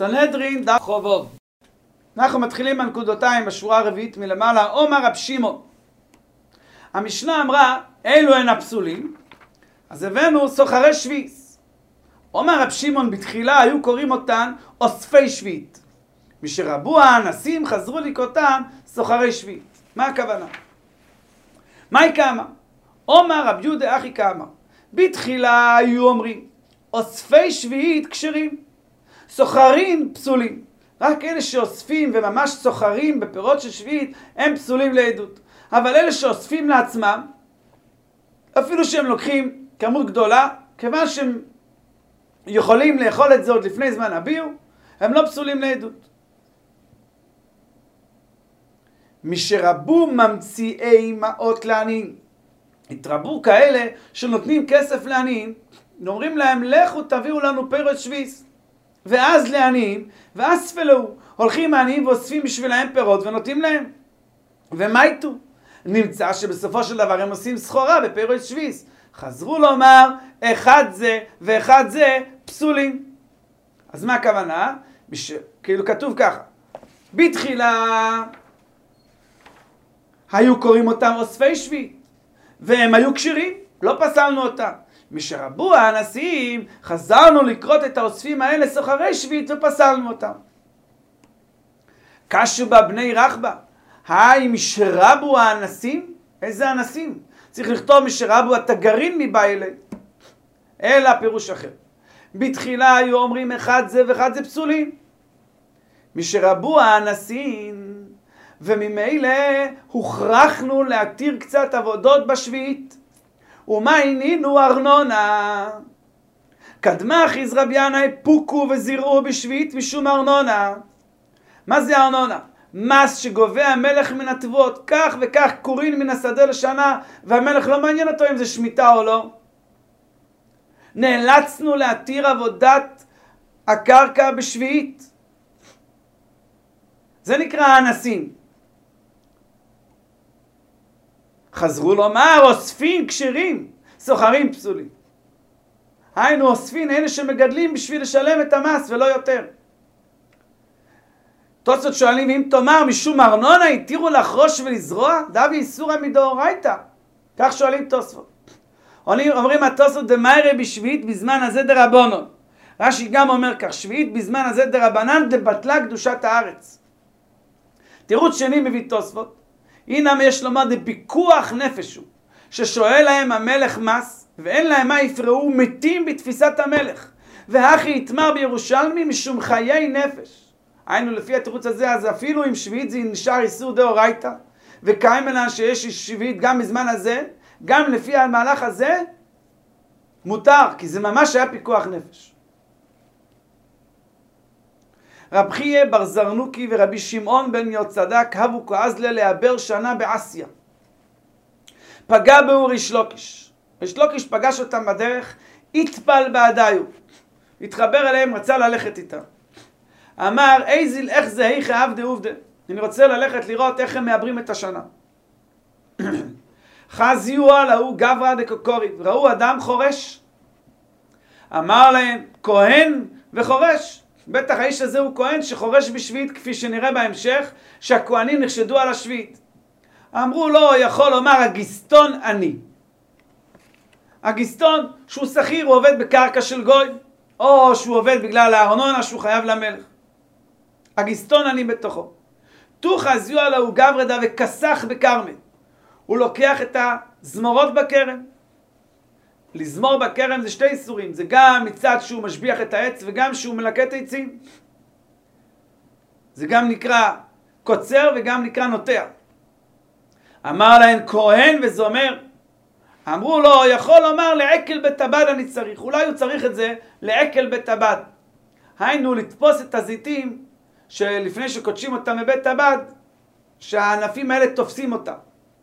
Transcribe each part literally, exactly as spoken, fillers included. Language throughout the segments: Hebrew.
סנהדרין דף חובוב. אנחנו מתחילים בנקודותיים בשורה הרביעית מלמעלה. אומר רב שמעון. המשנה אמרה, אלו הן הפסולים, אז הבאנו סוחרי שביעית. אומר רב שמעון, בתחילה היו קוראים אותן אוספי שביעית. משרבו האנסים חזרו לקראותם סוחרי שביעית. מה הכוונה? מהי כאמר? אומר רב יהודה אחי כאמר, בתחילה היו אומרים אוספי שביעית כשרים, סוחרים פסולים. רק אלה שאוספים וממש סוחרים בפירות של שביעית הם פסולים לעדות. אבל אלה שאוספים לעצמם, אפילו שהם לוקחים כמות גדולה, כיוון שהם יכולים לאכול את זה עוד לפני זמן הביאו, הם לא פסולים לעדות. משרבו ממציאי מעות לעניים. התרבו כאלה שנותנים כסף לעניים, אומרים להם לכו תביאו לנו פירות שביעית. ואז לעניים, ואז ספלו, הולכים העניים ואוספים בשבילהם פירות ונותנים להם. ומה איתו? נמצא שבסופו של דבר הם עושים סחורה בפירות שביעית. חזרו לומר, אחד זה ואחד זה פסולים. אז מה הכוונה? בש... כאילו כתוב ככה, בתחילה היו קוראים אותם אוספי שביעית, והם היו כשרים, לא פסלנו אותם. משרבו האנסים, חזרנו לקרות את האוספים האלה סוחרי שביעית ופסלנו אותם. קשו בה בני רחבה, היי משרבו האנסים? איזה אנסים? צריך לכתוב משרבו התגרין מבעילי. אלא פירוש אחר. בתחילה היו אומרים אחד זה ואחד זה פסולים. משרבו האנסים, וממילא הוכרחנו להתיר קצת עבודות בשביעית. ומה עינינו ארנונה? קדמה אחיז רבי ינאי פוקו וזירעו בשביעית משום ארנונה. מה זה ארנונה? מס שגובה המלך מן התבואות, כך וכך קורין מן השדה לשנה, והמלך לא מעניין אותו אם זה שמיטה או לא. נאלצנו להתיר עבודת הקרקע בשביעית. זה נקרא האנסים. חזרו לומר אוספים כשרים, סוחרים פסולים. היינו אוספים אלה שמגדלים בשביל לשלם את המס ולא יותר. תוספות שואלים, אם תאמר משום ארנונה התירו לחרוש ולזרוע, דבי איסורא מדאורייתא. כך שואלים תוספות. אומרים התוספות דמיירי בשביעית בזמן הזה דרבנן. רש"י גם אומר כך, שביעית בזמן הזה דרבנן דבטלה קדושת הארץ. תירוץ שני מביא תוספות. הנה יש לומר דפיקוח נפש הוא, ששואל להם המלך מס, ואין להם מה יפרעו, מתים בתפיסת המלך. והכי יתמר בירושלמי משום חיי נפש. היינו לפי התירוץ הזה, אז אפילו אם שביעית זה נשאר איסור דאורייתא, וקיים אלן שיש שביעית גם בזמן הזה, גם לפי המהלך הזה, מותר, כי זה ממש היה פיקוח נפש. רב חייא בר זרנוקי ורבי שמעון בן יהוצדק הבו כעזלה לעבר שנה בעשיה. פגע בהו ריש לוקיש. ריש לוקיש פגש אותם בדרך, התפל בעדיו. התחבר אליהם, רצה ללכת איתם. אמר, איזיל איך זה היכי עבדי עובדי. אני רוצה ללכת לראות איך הם מעברים את השנה. חזיו עלהו גברא דקוקורי. ראו אדם חורש. אמר להם, כהן וחורש. בטח האיש הזה הוא כהן שחורש בשביעית, כפי שנראה בהמשך, שהכהנים נחשדו על השביעית. אמרו לו, יכול לומר, הגיסטון אני. הגיסטון שהוא שכיר, הוא עובד בקרקע של גוי, או שהוא עובד בגלל הארנונה שהוא חייב למלך. הגיסטון אני בתוכו. תוך זיו עלהו גברא וכסח בכרמל. הוא לוקח את הזמורות בכרם. לזמור בכרם זה שתי איסורים, זה גם מצד שהוא משביח את העץ וגם שהוא מלקט עצים. זה גם נקרא קוצר וגם נקרא נוטע. אמר להם כהן וזומר. אמרו לו, יכול לומר לעקל בית הבד אני צריך. אולי הוא צריך את זה לעקל בית הבד. היינו לתפוס את הזיתים שלפני שקודשים אותם בבית הבד, שהענפים האלה תופסים אותם.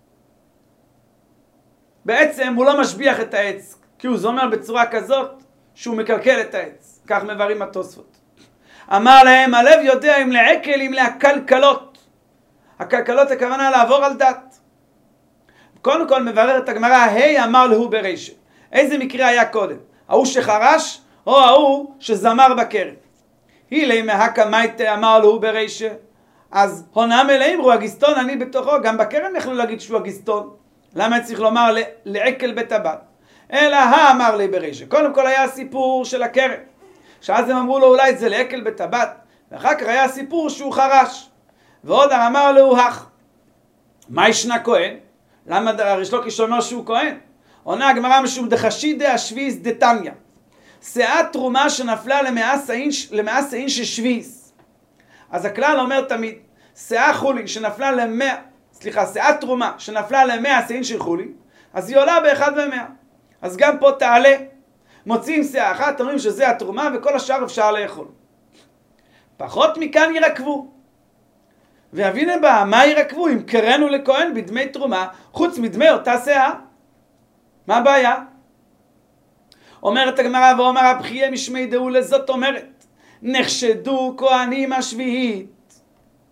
בעצם הוא לא משביח את העץ, כי הוא זומר בצורה כזאת שהוא מקלקל את העץ. כך מבארים התוספות. אמר להם, הלב יודע אם לעקל, אם להקלקלות. הקלקלות הכוונה לעבור על דת. קודם כל מבאר את הגמרא, היי אמר להו ברישא. איזה מקרה היה קודם? ההוא שחרש או ההוא שזמר בכרם? הילי מהקה מייטה אמר לו ברישה. אז הונם אלה אמרו, הגיסטון אני בתוכו, גם בכרם יכלו להגיד שהוא הגיסטון. למה צריך לומר לעקל בית הבת? אלא האמר לי ברישה. קודם כל היה הסיפור של הכרם, שאז הם אמרו לו אולי זה לעקל בית הבת, ואחר כך היה הסיפור שהוא חרש. ועוד אמר לו הך. מה ישנה כהן? למה ריש לוקיש אומר שהוא כהן? עונה הגמרא משום דחשידה השביס דתניא. שאת תרומה שנפלה למאה סעין של שביס. אז הכלל אומר תמיד, שאה חולין שנפלה למאה, סליחה, שאת תרומה שנפלה למאה סעין של חולין, אז היא עולה באחד ומאה. אז גם פה תעלה, מוצאים שאה אחת, אומרים שזה התרומה וכל השאר אפשר לאכול. פחות מכאן ירקבו. והבינה בה, מה ירקבו? אם קראנו לכהן בדמי תרומה, חוץ מדמי אותה שאה. מה הבעיה? אומרת הגמרא ואומר הבחייה משמי דאולה, זאת אומרת, נחשדו כהנים השביעית.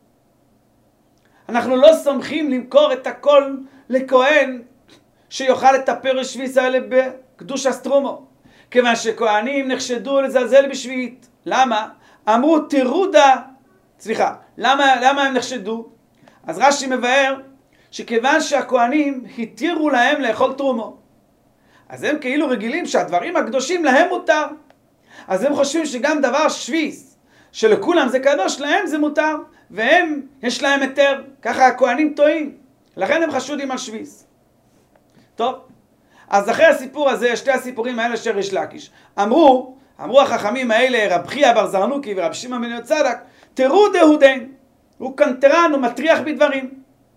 אנחנו לא סומכים למכור את הכל לכהן שיוכל את הפרש שביס האלה בקדוש אסטרומו. כיוון שכהנים נחשדו לזלזל בשביעית. למה? אמרו תירודה, סליחה, למה, למה הם נחשדו? אז רש"י מבאר שכיוון שהכהנים התירו להם לאכול תרומו, אז הם כאילו רגילים שהדברים הקדושים להם מותר. אז הם חושבים שגם דבר שביס, שלכולם זה קדוש, להם זה מותר, והם, יש להם היתר. ככה הכהנים טועים. לכן הם חשודים על שביס. טוב, אז אחרי הסיפור הזה, שתי הסיפורים האלה של ריש לקיש, אמרו, אמרו החכמים האלה, רב חייא בר זרנוקי ורב שמעון בן יהוצדק, תראו דהודן, הוא קנטרן, הוא מטריח בדברים.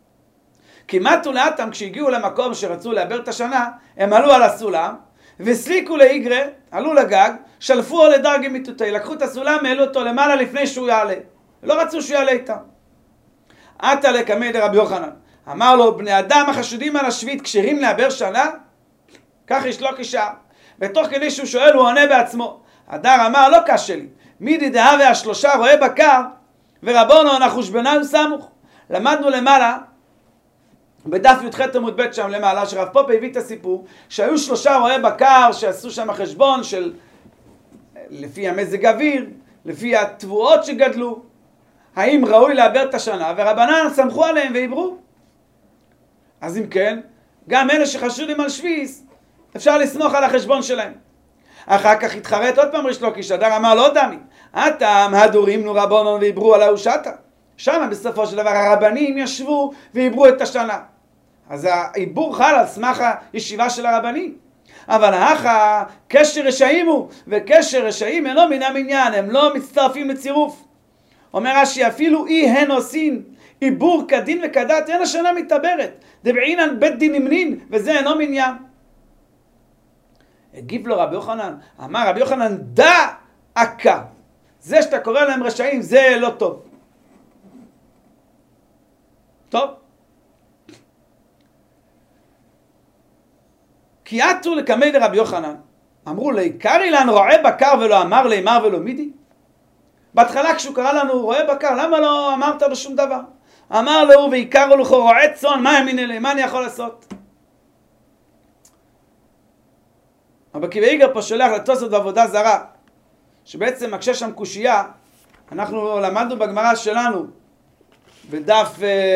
כמעט ולאטם כשהגיעו למקום שרצו לעבר את השנה, הם עלו על הסולם, וסליקו לאיגרה, עלו לגג, שלפו לו לדרגי מיטוטי, לקחו את הסולם, העלו אותו למעלה לפני שהוא יעלה. לא רצו שהוא יעלה איתם. עתה לקמי דרבי יוחנן, אמר לו, בני אדם החשודים על השביעית כשרים לעבר שנה? כך יש לו כשעה. ותוך כדי שהוא שואל, הוא עונה בעצמו. הדר אמר, לא קשה לי. מידי דהווה השלושה רואה בקר, ורבונו אנחנו שבננו סמוך. למדנו למעלה, בדף י"ח עמוד ב' שם למעלה, שרב פופה הביא את הסיפור, שהיו שלושה רועי בקר שעשו שם חשבון של, לפי המזג אוויר, לפי התבואות שגדלו, האם ראוי לעבר את השנה, ורבנן סמכו עליהם ועברו. אז אם כן, גם אלה שחשודים על שביס, אפשר לסמוך על החשבון שלהם. אחר כך התחרט עוד פעם ריש לוקיש, הדר אמר לא דמי, אתם הדורים נו רבונון ועברו על האושתה. שם בסופו של דבר הרבנים ישבו ועברו את השנה. אז העיבור חל על סמך הישיבה של הרבנים. אבל האחה, קשר רשעים הוא, וקשר רשעים אינו מן המניין, הם לא מצטרפים לצירוף. אומר רש"י, אפילו אי הן עושים עיבור כדין וכדת, אין השנה מתעברת. דבעינן בית דין נמנין, וזה אינו מניין. הגיב לו רבי יוחנן, אמר רבי יוחנן, דע עקה. זה שאתה קורא להם רשעים, זה לא טוב. טוב. כי עתו לקמי דרבי יוחנן, אמרו לי, קרי לנו רועה בקר ולא אמר לי מר ולא מידי? בהתחלה כשהוא קרא לנו רועה בקר, למה לא אמרת לו שום דבר? אמר לו, ויקרו לכו רועה צאן, מה ימין אלי? מה אני יכול לעשות? אבל כי באיגר פה שולח לתוספות בעבודה זרה, שבעצם מקשה שם קושייה, אנחנו למדנו בגמרא שלנו, בדף,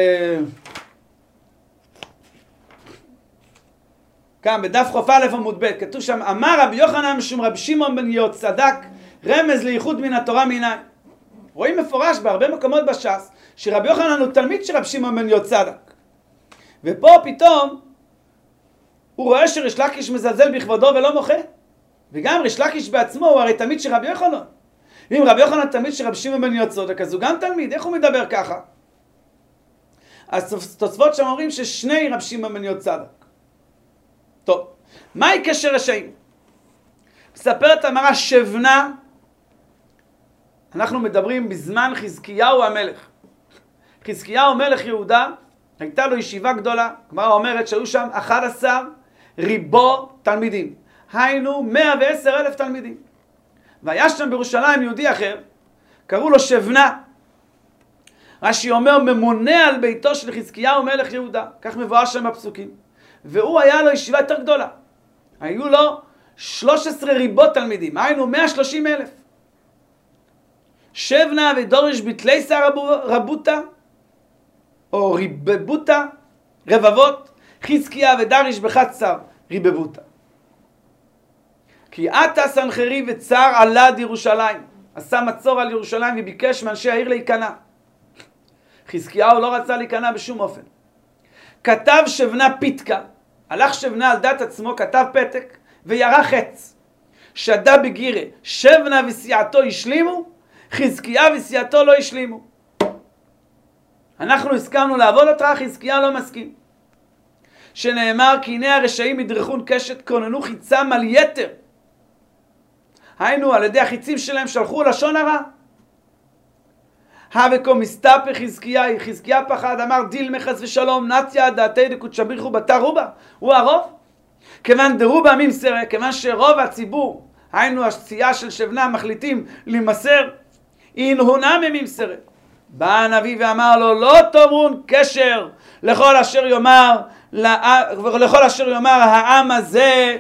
כאן בדף חוף א' עמוד ב', כתוב שם, אמר רבי יוחנן משום רבי שמעון בן יהוצדק, רמז לייחוד מן התורה מיני. רואים מפורש בהרבה מקומות בש"ס, שרבי יוחנן הוא תלמיד של רבי שמעון בן יהוצדק. ופה פתאום, הוא רואה שריש לקיש מזלזל בכבודו ולא מוחה. וגם ריש לקיש בעצמו הוא הרי תלמיד של רבי יוחנן. אם רבי יוחנן תלמיד של רבי שמעון בן יהוצדק, אז הוא גם תלמיד, איך הוא מדבר ככה? אז תוספות שם אומרים ששני רבי שמעון בן יהוצדק. טוב, מהי קשר רשעים? מספרת המראה שבנה, אנחנו מדברים בזמן חזקיהו המלך. חזקיהו מלך יהודה, הייתה לו ישיבה גדולה, הגמרא אומרת שהיו שם אחד עשר ריבו תלמידים. היינו מאה ועשר אלף תלמידים. והיה שם בירושלים יהודי אחר, קראו לו שבנה. רש"י אומר, ממונה על ביתו של חזקיהו מלך יהודה. כך מבואר שם בפסוקים. והוא היה לו ישיבה יותר גדולה. היו לו שלוש עשרה ריבות תלמידים. היינו מאה ושלושים אלף. שבנה ודורש בתלייסה רבותה, או ריבבותה, רבבות, חזקיה ודריש בחצר ריבבותה. כי עתה סנחריב וצר עלה עד ירושלים, עשה מצור על ירושלים וביקש מאנשי העיר להיכנע. חזקיהו לא רצה להיכנע בשום אופן. כתב שבנה פיתקה, הלך שבנה על דת עצמו, כתב פתק וירה חץ. שדה בגירה, שבנה וסיעתו השלימו, חזקיה וסיעתו לא השלימו. אנחנו הסכמנו לעבוד אותך, חזקיה לא מסכים. שנאמר כי הנה הרשעים ידרכון קשת, כוננו חיצם על יתר. היינו על ידי החיצים שלהם שלחו לשון הרע. הווקו מסתפר חזקיה, חזקיה פחד, אמר דיל מחס ושלום, נתיה דעתי דקודשבריחו בתא רובה. הוא הרוב. כיוון דרובה ממסרה, כיוון שרוב הציבור, היינו הסיעה של שבנה, מחליטים למסר, אינהונה ממסרה. בא הנביא ואמר לו, לא תאמרון קשר לכל אשר יאמר, לכל אשר יאמר העם הזה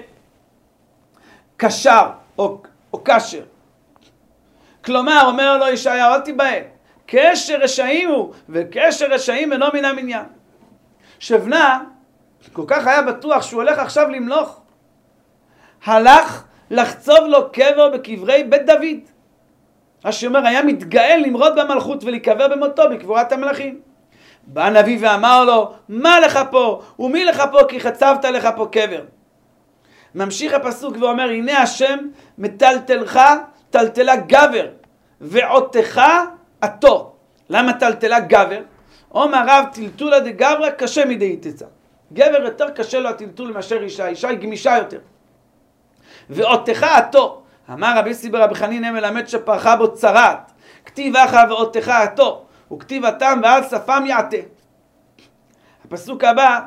קשר או, או קשר. כלומר, אומר לו ישעיהו, אל תיבהל, קשר רשעים הוא, וקשר רשעים אינו מן המניין. שבנה כל כך היה בטוח שהוא הולך עכשיו למלוך, הלך לחצוב לו קבר בקברי בית דוד. אשר אומר, היה מתגאל למרוד במלכות ולהיקבר במותו בקבורת המלכים. בא הנביא ואמר לו, מה לך פה? ומי לך פה? כי חצבת לך פה קבר. ממשיך הפסוק ואומר, הנה השם מטלטלך טלטלה גבר, ועותך עתו. למה טלטלה גבר? אומר רב, טלטולה דגברא קשה מדי תצא. גבר יותר קשה לו הטלטול מאשר אישה, אישה היא גמישה יותר. ועותך עתו. אמר רבי סיבר רבי חנינא מלמד שפרחה בו צרעת, כתיב אחא ועותך עתו, וכתיב התם ועל שפם יעתה. הפסוק הבא,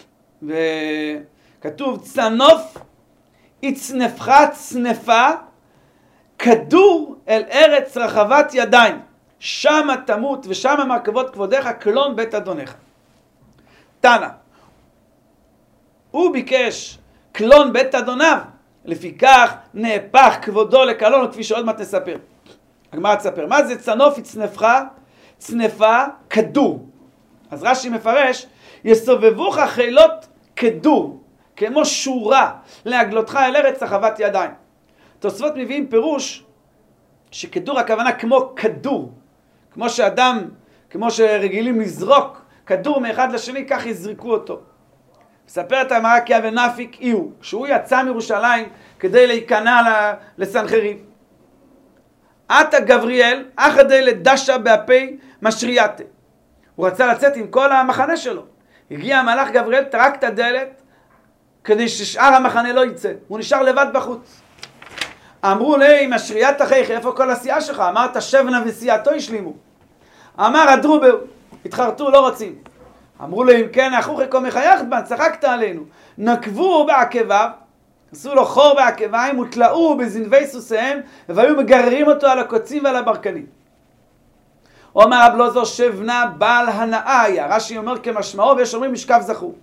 וכתוב צנוף יצנפך צנפה, כדור אל ארץ רחבת ידיים, שמה תמות ושמה מרכבות כבודך, קלון בית אדונך. תנא, הוא ביקש קלון בית אדוניו, לפיכך נהפך כבודו לקלון, כפי שעוד מעט נספר. הגמרא תספר. מה זה צנוף יצנפך? צנפה, כדור. אז רש"י מפרש, יסובבוך חילות כדור, כמו שורה, להגלותך אל ארץ רחבת ידיים. תוספות מביאים פירוש שכדור הכוונה כמו כדור. כמו שאדם, כמו שרגילים לזרוק כדור מאחד לשני, כך יזרקו אותו. מספר את הגמרא כי אבי נפיק איהו, שהוא יצא מירושלים כדי להיכנע לסנחריב. עתה גבריאל, אחדי לדשה באפי משרייתה. הוא רצה לצאת עם כל המחנה שלו. הגיע המלאך גבריאל, טרק את הדלת, כדי ששאר המחנה לא יצא. הוא נשאר לבד בחוץ. אמרו לי, משריית אחיך, איפה כל הסיעה שלך? אמרת שבנה וסיעתו השלימו. אמר הדרובר, התחרטו, לא רוצים. אמרו לו, אם כן, אחוך קום מחייכת בן, צחקת עלינו. נקבו בעקביו, עשו לו חור בעקביים, ותלאו בזנבי סוסיהם, והיו מגררים אותו על הקוצים ועל הברקנים. אומר רב לוזו, שבנה בעל הנאה היה. רש"י אומר כמשמעו, ויש אומרים משכב זכור.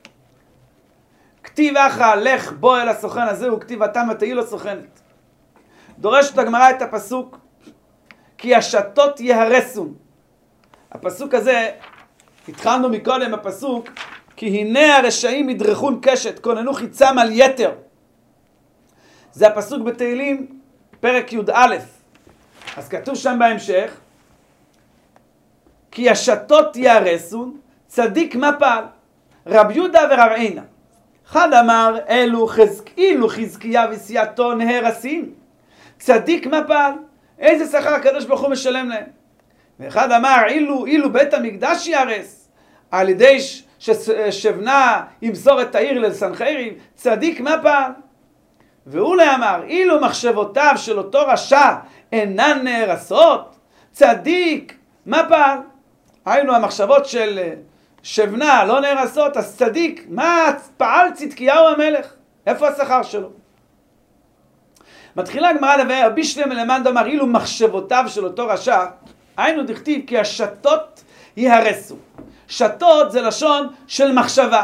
כתיב אחא, לך בוא אל הסוכן הזה, וכתיב התם ותהי לו סוכנת. דורשת הגמרא את הפסוק, כי השתות יהרסון. הפסוק הזה, התחלנו מקודם הפסוק, כי הנה הרשעים ידרכון קשת, כוננו חיצם על יתר. זה הפסוק בתהילים, פרק י"א. אז כתוב שם בהמשך, כי השתות יהרסון, צדיק מה פעל? רב יהודה ורב עינה. אחד אמר, אלו חזקילו חזקיה וסיעתו נהרסין. צדיק מה פעל? איזה שכר הקדוש ברוך הוא משלם להם? ואחד אמר, אילו, אילו בית המקדש יהרס, על ידי ששבנה ימסור את העיר לסנחריב, צדיק מה פעל? ואולי אמר, אילו מחשבותיו של אותו רשע אינן נהרסות, צדיק מה פעל? היינו המחשבות של שבנה לא נהרסות, אז צדיק, מה פעל צדקיהו המלך? איפה השכר שלו? מתחילה הגמרא לבאר, בישלם למאן דאמר, אילו מחשבותיו של אותו רשע, היינו דכתיב כי השתות יהרסו. שתות זה לשון של מחשבה.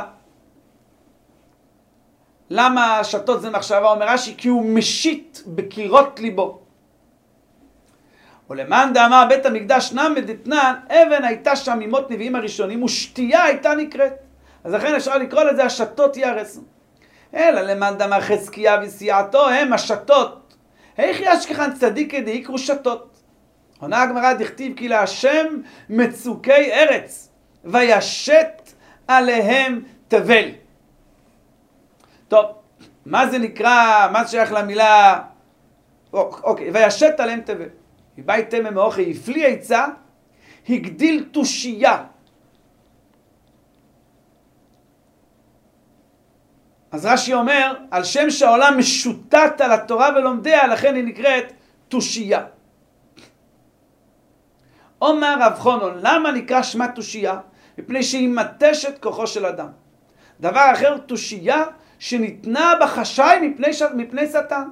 למה שתות זה מחשבה? אומר רש"י, כי הוא משית בקירות ליבו. ולמאן דאמר בית המקדש נמי דתנן, אבן הייתה שם ממות נביאים הראשונים, ושתייה הייתה נקראת. אז לכן אפשר לקרוא לזה השתות יהרסו. אלא למאן דאמר חזקיה וסיעתו הם השתות. איך ישכחן צדיק דאיקרו שתות. עונה הגמרא דכתיב כי להשם מצוקי ארץ, וישת עליהם תבל. טוב, מה זה נקרא, מה זה שייך למילה, אוקיי, וישת עליהם תבל. מבית תמם מאוכי, הפליא עצה, הגדיל תושייה. אז רש"י אומר, על שם שהעולם משוטט על התורה ולומדיה, לכן היא נקראת תושייה. אומר רב חונון, למה נקרא שמה תושייה? מפני שהיא מתשת כוחו של אדם. דבר אחר, תושייה שניתנה בחשאי מפני, ש... מפני שטן.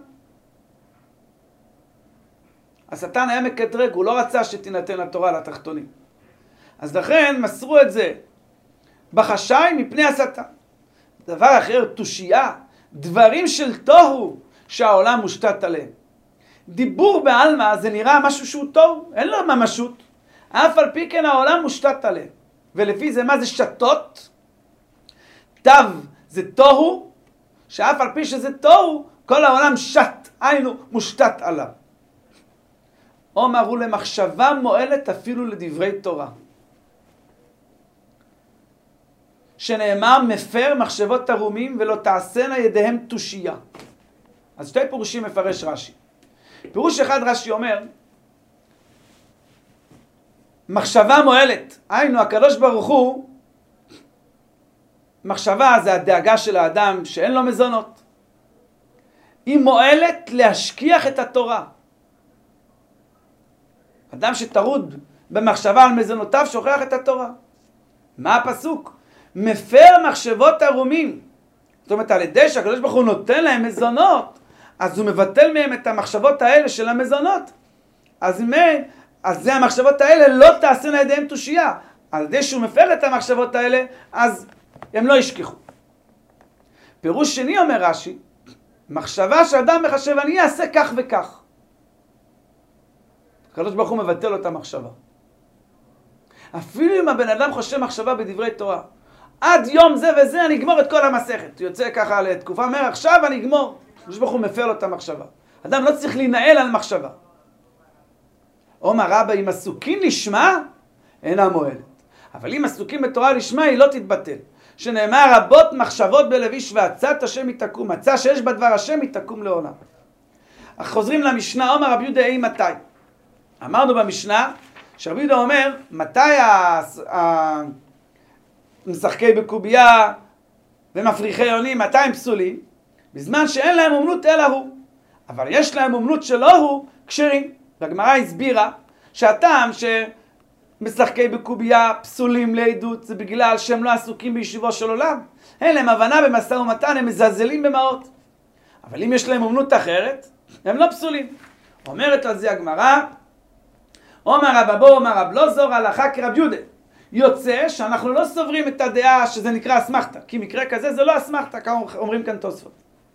השטן היה מקטרג, הוא לא רצה שתינתן התורה לתחתונים. אז לכן מסרו את זה בחשאי מפני השטן. דבר אחר, תושייה, דברים של תוהו שהעולם מושתת עליהם. דיבור בעלמא זה נראה משהו שהוא תוהו, אין לו ממשות. אף על פי כן העולם מושתת עליהם. ולפי זה מה זה שתות? תו זה תוהו, שאף על פי שזה תוהו, כל העולם שת, היינו מושתת עליו. אומרו למחשבה מועלת אפילו לדברי תורה. שנאמר מפר מחשבות תרומים ולא תעשנה ידיהם תושייה. אז שתי פירושים מפרש רש"י. פירוש אחד רש"י אומר, מחשבה מועלת, היינו הקדוש ברוך הוא, מחשבה זה הדאגה של האדם שאין לו מזונות. היא מועלת להשכיח את התורה. אדם שטרוד במחשבה על מזונותיו שוכח את התורה. מה הפסוק? מפר מחשבות תרומים. זאת אומרת, על ידי שהקדוש ברוך הוא נותן להם מזונות, אז הוא מבטל מהם את המחשבות האלה של המזונות. אז מה, אז זה המחשבות האלה לא תעשנה ידיהם תושייה. על ידי שהוא מפר את המחשבות האלה, אז הם לא ישכחו. פירוש שני אומר רש"י, מחשבה שאדם מחשב, אני אעשה כך וכך. הקדוש ברוך הוא מבטל לו את המחשבה. אפילו אם הבן אדם חושב מחשבה בדברי תורה, עד יום זה וזה אני אגמור את כל המסכת. הוא יוצא ככה לתקופה, אומר עכשיו אני אגמור. הקדוש ברוך הוא מפר לו את המחשבה. אדם לא צריך להינעל על מחשבה. אומר רבא, אם עסוקים לשמה, אינה מועלת. אבל אם עסוקים בתורה לשמה, היא לא תתבטל. שנאמר רבות מחשבות בלב איש ועצת השם היא תקום. מצא שיש בדבר השם היא תקום לעולם. חוזרים למשנה, אומר רבי יהודה אי מתי. אמרנו במשנה, שרבי יהודה אומר, מתי המשחקי בקובייה ומפריחי יונים, מתי הם פסולים? בזמן שאין להם אומנות אלא הוא. אבל יש להם אומנות שלא הוא, כשרים. והגמרא הסבירה שהטעם שמשחקי בקובייה פסולים לעדות זה בגלל שהם לא עסוקים בישיבו של עולם. אין להם הבנה במשא ומתן, הם מזלזלים במעות. אבל אם יש להם אומנות אחרת, הם לא פסולים. אומרת על זה הגמרא, אומר רב אבו, אומר רב לא זור הלכה כרב יהודה. יוצא שאנחנו לא סוברים את הדעה שזה נקרא אסמכתא, כי מקרה כזה זה לא אסמכתא, כמה אומרים כאן תוספות.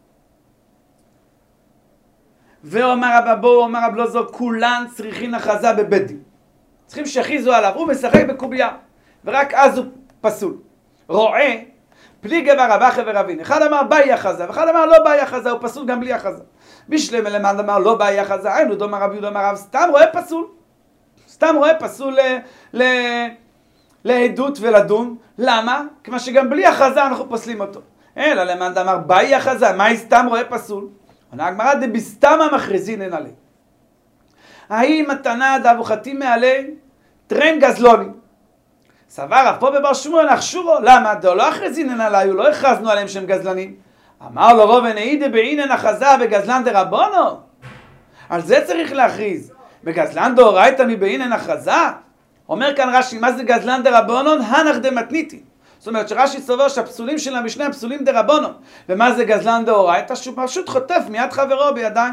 ואומר רב אבו, אומר רב לא זור, כולן צריכים אחזה בבית דין. צריכים שיכריזו עליו, הוא משחק בקובייה, ורק אז הוא פסול. רועה, פליגי בר אבא ורבין. אחד אמר באי אחזה, ואחד אמר לא באי אחזה, הוא פסול גם בלי אחזה. בשלם למד אמר לא באי אחזה, היינו דומר רב יהודה אמר רב, סתם רואה פסול. סתם רואה פסול ל, ל, לעדות ולדון. למה? כמו שגם בלי אחזה אנחנו פוסלים אותו. אלא למד אמר באי אחזה, מה היא סתם רואה פסול? עונה הגמרא דבסתמא מכריזין אין עלי. האם מתנה דאבוכתים מעלי טרן גזלוני. סבר רב פה בבר שמואל נחשורו. למה? דו לא הכריזין אין עלי, לא הכרזנו עליהם שהם גזלנים. אמר לו רוב ונעידה בעינן אחזה בגזלן דרבונו. על זה צריך להכריז. בגזלן דאורייתא מבעינן אחזה? אומר כאן רש"י, מה זה גזלן דרבונון? הנח דמתניתין. זאת אומרת שרש"י סובר שהפסולים של המשנה הם פסולים דרבונון. ומה זה גזלן דאורייתא? שהוא פשוט חוטף מיד חברו בידיים.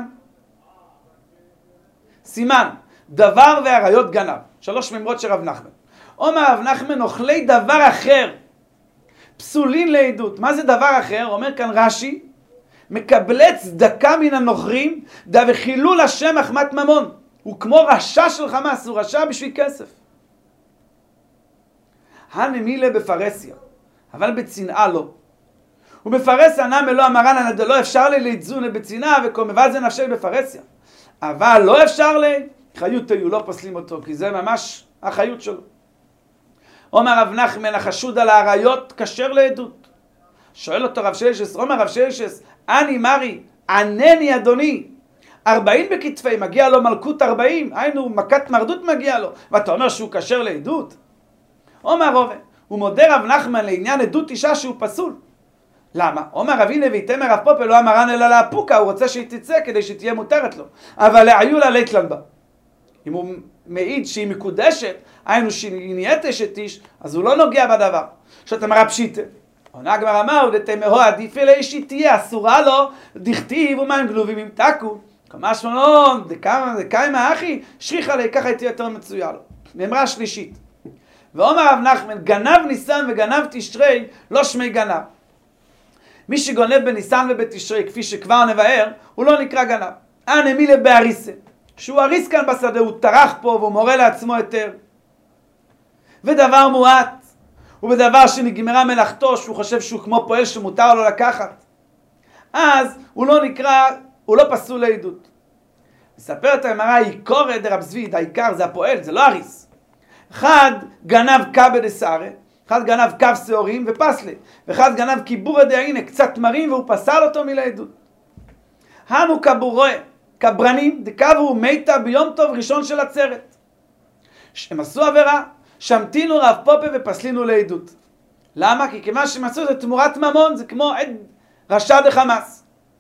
סימן, דבר ועריות גנב. שלוש מימרות של רב נחמן. אומר רב נחמן, אוכלי דבר אחר. פסולים לעדות. מה זה דבר אחר? אומר כאן רש"י, מקבלי צדקה מן הנוכרים, דה וחילול השם מחמת ממון. הוא כמו רשע של חמאס, הוא רשע בשביל כסף. הנמילה בפרסיה, אבל בצנעה לא. ובפרסיה נמי לא אמרן הנדה לא אפשר לי להתזונה בצנעה וקומבה זה נפשי בפרסיה. אבל לא אפשר לי, חיות היו, לא פסלים אותו, כי זה ממש החיות שלו. אומר רב נחמן החשוד על העריות כשר לעדות. שואל אותו רב ששס, אומר רב ששס, אני מרי, ענני אדוני, ארבעים בכתפי, מגיע לו מלכות ארבעים, היינו מכת מרדות מגיע לו, ואתה אומר שהוא כשר לעדות? אומר רובה, הוא מודה רב נחמן לעניין עדות אישה שהוא פסול. למה? אומר רב הנה ויתמר רב פופל לא אמרן אלא להפוקה, הוא רוצה שהיא תצא כדי שתהיה מותרת לו. אבל לעיולה ליתלן בה. אם הוא מעיד שהיא מקודשת, היינו שהיא נהיית אשת איש, אז הוא לא נוגע בדבר. שאתה מראה פשיטה. עונה הגמרא אמר, ודתמרו עדיף אלא אישית תהיה, אסורה לו, דכתיב ומים גלובים ימתקו. כמה שמונון, דקיימה אחי, שריחה לי, ככה תהיה יותר מצויה לו. מאמרה שלישית. ואומר רב נחמן, גנב ניסן וגנב תשרי, לא שמי גנב. מי שגונב בניסן ובתשרי, כפי שכבר נבהר, הוא לא נקרא גנב. אנא מילה באריסה. שהוא אריס כאן בשדה, הוא טרח פה והוא מורה לעצמו יותר. ודבר מועט, ובדבר שנגמרה מלאכתו, שהוא חושב שהוא כמו פועל שמותר לו לקחת. אז הוא לא נקרא, הוא לא פסול לעדות. מספרת הגמרא, עיקורא דרב זביד, העיקר זה הפועל, זה לא אריס. אחד גנב קבא דסערא, אחד גנב קו שעורים ופסלה, ואחד גנב קיבורא דעינא, קצת מרים והוא פסל אותו מלעדות. הנו קבורא, קברנים, דקבו מיתה ביום טוב ראשון של עצרת. שהם עשו עבירה, שמתינו רב פופה ופסלינו לעדות. למה? כי כמה שהם עשו זה תמורת ממון, זה כמו עד רשע דחמאס.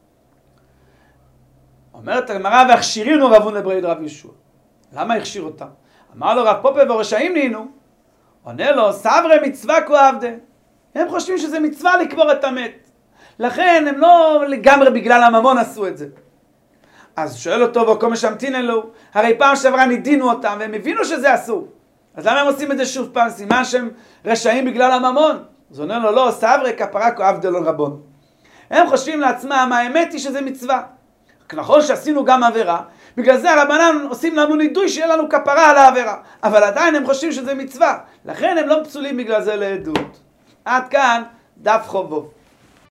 אומרת הגמרא, והכשירינו רבון לברי רב ישוע. למה הכשיר אותם? אמר לו רב פופה ורשעים נהיינו. עונה לו, סברי מצווה כואבדה. הם חושבים שזה מצווה לקבור את המת. לכן הם לא לגמרי בגלל הממון עשו את זה. אז שואל אותו, וכל משמתין אלו, הרי פעם שעברה נידינו אותם, והם הבינו שזה אסור. אז למה הם עושים את זה שוב פעם? סימן שהם רשעים בגלל הממון. אז עונה לו, לא, סברי כפרה כואבדה לא רבון. הם חושבים לעצמם, האמת היא שזה מצווה. נכון שעשינו גם עבירה, בגלל זה הרבנן עושים לנו נידוי שיהיה לנו כפרה על העבירה. אבל עדיין הם חושבים שזה מצווה. לכן הם לא פסולים בגלל זה לעדות. עד כאן דף חובוב.